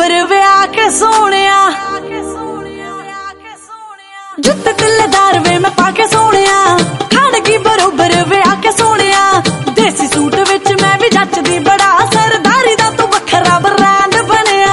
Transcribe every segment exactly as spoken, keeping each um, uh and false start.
बरोबर विआह के सोनिया जुत्त तिल्लेदार वे मैं पाके सोनिया खाड़ की बरोबर विआह के सोनिया देसी सूट विच मैं भी जचदी बड़ा सरदारी दा तू वखरा ब्रांड बनया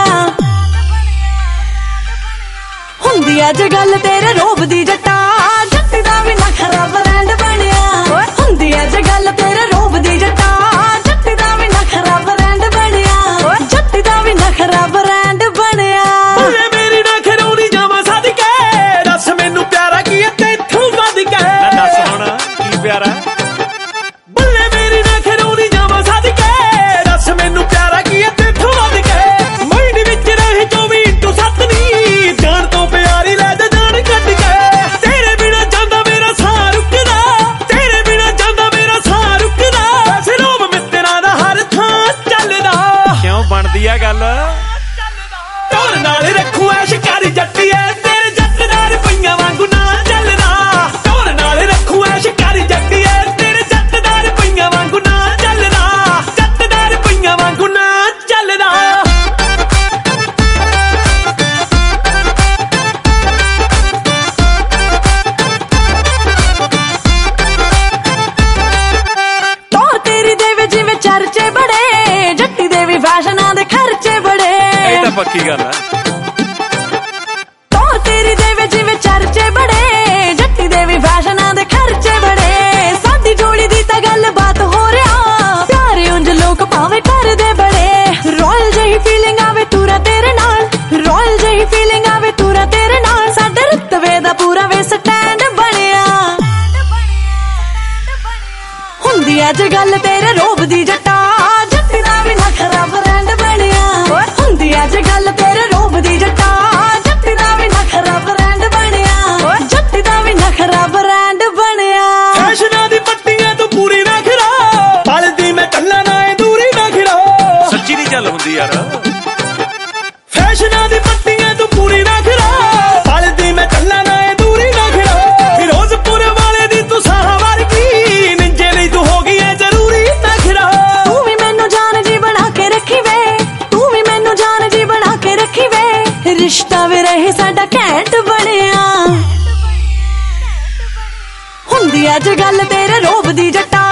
हुंदी अज गल तेरे रोब दी जट्टा जट्टी दा भी नखरा ब्रांड बनया हुंदी अज गल तेरे रोब दी जट्टा जट्टी दा भी नखरा ब्रांड बनया जट्टी दा भी नखरा ब्रांड बनया मेरी नखरौनी जावा सद के दस मैनू प्यारा की तेथों वध के दस हुण की प्यारा बल्ले मेरी नखरौनी जावा सद के दस मैनू प्यारा की तेथों वध के माइंड विच रहे चौबी इंटू सत्त नी जान तो प्यारी लै जा जान कट के तेरे बिना जांदा मेरा साह रुकदा तेरे बिना जांदा मेरा साह रुकदा वैसे रोब मित्तरां दा हर थां चलदा क्यों बनदी आ गल टोर नाल रखू ऐ शिकारी जट्टीए तेरे जट्टदार पईयां वांगू नाल चलदा टोर नाल रखू ऐ शिकारी जट्टीए तेरे जट्टदार पईयां वांगू नाल चलदा जट्टदार पईयां वांगू नाल चलदा टोर तेरी देवे जिवें चर्चे बड़े जट्टी दे भी फैशनां दे खर्चे बड़े ਇਹ ਤਾਂ ਪੱਕੀ ਗੱਲ ਹੈ टोर तेरी देवे जिवें चर्चे बड़े जट्टी दे भी फैशनां दे खर्चे बड़े साडी जोड़ी दी तां गल बात हो रहा प्यारे उंज लोक भावें करदे बड़े रॉयल जही फीलिंग आवे तूरा तेरे नाल रॉयल जही फीलिंग आवे तूरा तेरे नाल साडे रतवे दा पूरा वे स्टैंड बनया हुंदी अज गल तेरे रोब दी जट्टा जट्टी दा भी नखरा ब्रांड बनया हुंदी अज गल तेरे रोब दी जट्टा जट्टी दा भी नखरा ब्रांड बनया जट्टी दा भी नखरा ब्रांड बनया फैशनां दी पट्टियां तू पूरी रख रा पलदी मैं कल्ला ना ए दूरी रख रा सच्ची नहीं चल हुंदी यार फैशनां दी पट्टियां तू पूरी रख रा पलदी मैं कल्ला ना ए दूरी रख रा फिरोजपुर वाले दी तू साह वर्गी निंजे नहीं तू हो गई है जरूरी रख रा तू भी मैनू जान जी बना के रखी वे तू भी मैनू जान जी बना के रखी वे रिश्ता वे रहे साडा घैंट बनया हुंदी अज गल तेरे रोब दी जट्टा